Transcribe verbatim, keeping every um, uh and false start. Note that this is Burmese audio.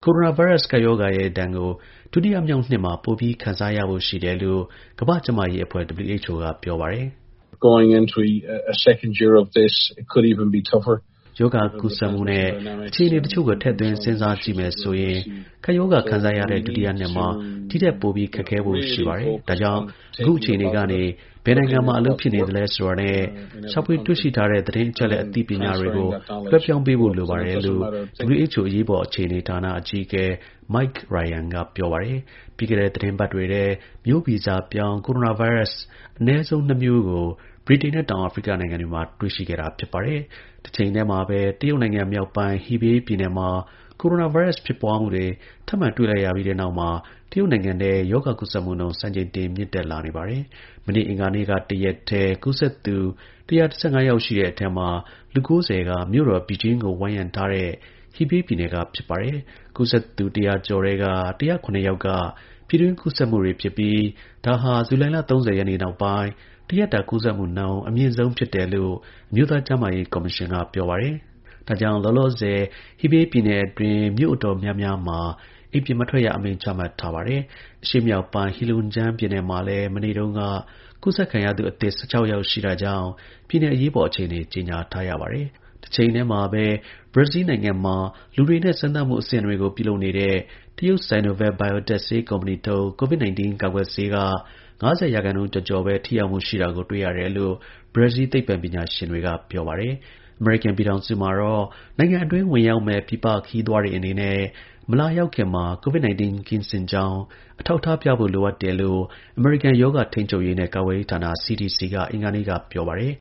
coronavirus ကပ်ရောဂါရဲ့ဒဏ်ကိုဒုတိယမြောက်နှစ်မှာပိုပြီးခံစားရဖို့ရှိတယ်လို့ကမ္ဘာ့ကျန်းမာရေးအဖွဲ့ W H O ကပြောပါတယ်။ Going into a, a second year of this, it could even be tougher. ယောဂကူးစက်မှုနဲ့အခြေအနေတချို့ကိုထည့်သွင်းစဉ်းစားကြည့်မယ်ဆိုရင်ကပ်ရောဂါခံစားရတဲ့ဒုတိယနှစ်မှာဒီထက်ပိုပြီးခက်ခဲဖို့ရှိပါတယ်။ဒါကြောင့်အခုအခြေအနေကနေဘယ်နိုင်ငံမှာအလုပ်ဖြစ်နေသလဲဆိုတာနဲ့ရှာဖွေတွေ့ရှိထားတဲ့သတင်းအချက်အလက်အသိပညာတွေကိုလွှဲပြောင်းပေးဖို့လိုပါတယ်လို့ W H O အရေးပေါ်အခြေအနေဌာနအကြီးအကဲ Mike Ryan ကပြောပါတယ်။ပြီးခဲ့တဲ့သတင်းပတ်တွေထဲမျိုးဗီဇပြောင်း coronavirus အနည်းဆုံးနှစ်မျိုးကိုဗြိတိန်နဲ့တောင်အာဖရိကနိုင်ငံတွေမှာတွေ့ရှိခဲ့တာဖြစ်ပါတယ်။တစ်ချိန်တည်းမှာပဲတရုတ်နိုင်ငံမြောက်ပိုင်း Hebei ပြည်နယ်မှာ coronavirus ဖြစ်ပွားမှုတွေထပ်မံတွေ့လိုက်ရပြီးတဲ့နောက်မှာတရုတ်နိုင်ငံထဲရောဂါကူးစက်မှုနှုန်းစံချိန်တင်မြင့်တက်လာနေပါတယ်။မနေ့အင်္ဂါနေ့ကတစ်ရက်တည်းကူးစက်သူone hundred fifteenယောက်ရှိတဲ့အထဲမှာလူninetyကမြို့တော် Beijing ကိုဝိုင်းရံထားတဲ့ Hebei ပြည်နယ်ကဖြစ်ပါတယ်။ကူးစက်သူone hundredကျော်ထဲကone hundred sevenယောက်ကပြည်တွင်းကူးစက်မှုတွေဖြစ်ပြီးဒါဟာဇူလိုင်လthirtyရက်နေ့နောက်ပိုင်းတစ်ရက်တာကူးစက်မှုနှုန်းအမြင့်ဆုံးဖြစ်တယ်လို့အမျိုးသားကျန်းမာရေးကော်မရှင်ကပြောပါတယ်။ဒါကြောင့်လောလောဆယ် Hebei ပြည်နယ်အတွင်းမြို့အတော်များများမှာအိမ်ပြင်မထွက်ရအမိန့်ချမှတ်ထားပါတယ်။အရှေ့မြောက်ပိုင်း Heilongjiang ပြည်နယ်မှာလည်းမနေ့တုန်းကကူးစက်ခံရသူအသစ်sixteenယောက်ရှိတာကြောင့်ပြည်နယ်အရေးပေါ်အခြေအနေကြေညာထားရပါတယ်။တစ်ချိန်တည်းမှာပဲဘရာဇီးနိုင်ငံမှာလူတွေနဲ့စမ်းသပ်မှုအဆင့်တွေကိုပြုလုပ်နေတဲ့တရုတ် Sinovac Biotech ဆေးကုမ္ပဏီထုတ် COVID nineteen ကာကွယ်ဆေးကfiftyရာခိုင်နှုန်းကျော်ကျော်ပဲထိရောက်မှုရှိတာကိုတွေ့ရတယ်လို့ဘရာဇီးသိပ္ပံပညာရှင်တွေကပြောပါတယ်။အမေရိကန်ပြည်ထောင်စုမှာတော့နိုင်ငံအတွင်းဝင်ရောက်မယ့်ပြည်ပခရီးသွားတွေအနေနဲ့မလာရောက်ခင်မှာ COVID nineteen ကင်းစင်ကြောင်းအထောက်အထားပြဖို့လိုအပ်တယ်လို့အမေရိကန်ရောဂါထိန်းချုပ်ရေးနဲ့ကာကွယ်ရေးဌာန C D C က အင်္ဂါနေ့ကပြောပါတယ်